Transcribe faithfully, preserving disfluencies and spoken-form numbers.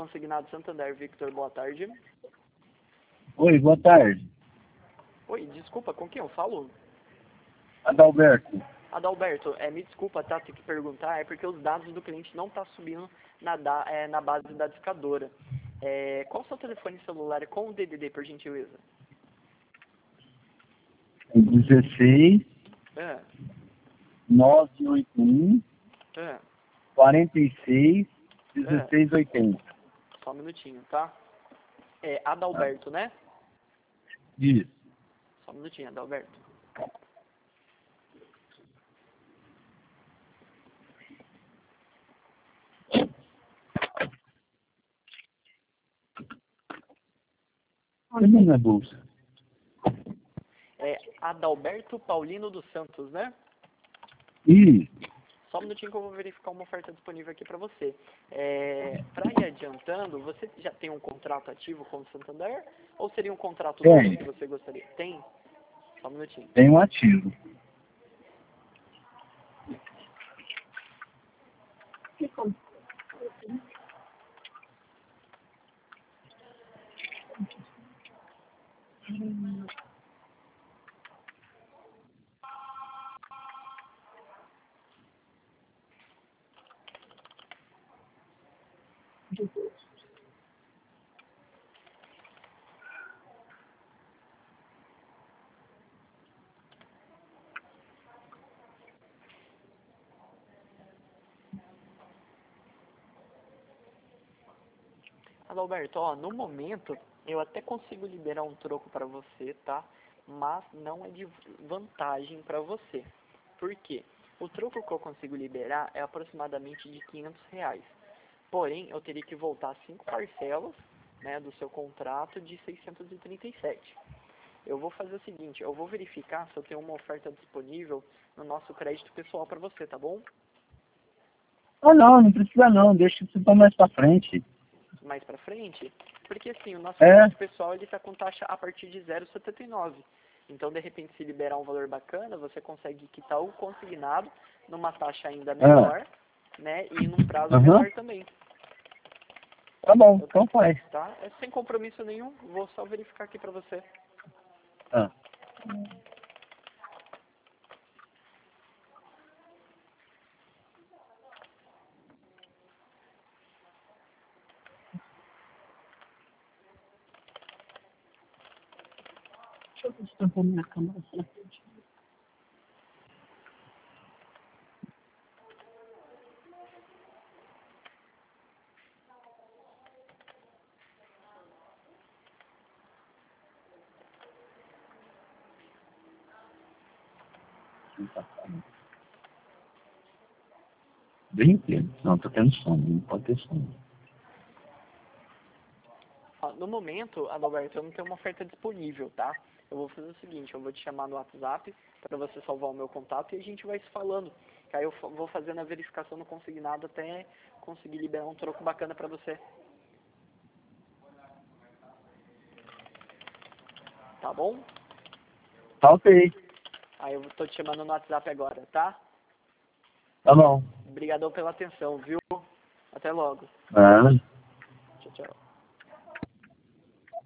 Consignado Santander, Victor, boa tarde. Oi, boa tarde. Oi, desculpa, com quem eu falo? Adalberto. Adalberto, é, me desculpa, tá, ter que perguntar, é porque os dados do cliente não tá subindo na, da, é, na base da discadora. É, qual o seu telefone celular com o D D D, por gentileza? dezesseis, É, nove oito um, é, quarenta e seis, é. dezesseis oitenta. Só um minutinho, tá? É Adalberto, né? Isso. Só um minutinho, Adalberto. Olha na minha bolsa. É Adalberto Paulino dos Santos, né? Isso. Só um minutinho que eu vou verificar uma oferta disponível aqui para você. É, para ir adiantando, você já tem um contrato ativo com o Santander? Ou seria um contrato Tem. novo que você gostaria? Tem? Só um minutinho. Tem um ativo. Adalberto, ó, no momento eu até consigo liberar um troco para você, tá? Mas não é de vantagem para você. Por quê? O troco que eu consigo liberar é aproximadamente de quinhentos reais. Porém, eu teria que voltar cinco parcelas, né, do seu contrato de seiscentos e trinta e sete. Eu vou fazer o seguinte, eu vou verificar se eu tenho uma oferta disponível no nosso crédito pessoal para você, tá bom? Ah, não, não precisa não. Deixa isso pra mais pra frente. Mais pra frente, porque assim, o nosso É. crédito pessoal ele tá com taxa a partir de zero vírgula setenta e nove. Então, de repente, se liberar um valor bacana, você consegue quitar o consignado numa taxa ainda menor, né, e num prazo Aham. menor também. Tá bom, então faz. Tá? É sem compromisso nenhum, vou só verificar aqui pra você. Ah. Deixa eu ver se eu vou minha câmera aqui na frente. Bem inteiro. Não, tô tendo sono. Não pode ter sono. Ó, no momento, Adalberto, eu não tenho uma oferta disponível, tá? Eu vou fazer o seguinte, eu vou te chamar no WhatsApp para você salvar o meu contato e a gente vai se falando. Que aí eu vou fazendo a verificação no consignado até conseguir liberar um troco bacana para você. Tá bom? Tá ok. Aí eu tô te chamando no WhatsApp agora, tá? Tá bom. Obrigadão pela atenção, viu? Até logo. Ah.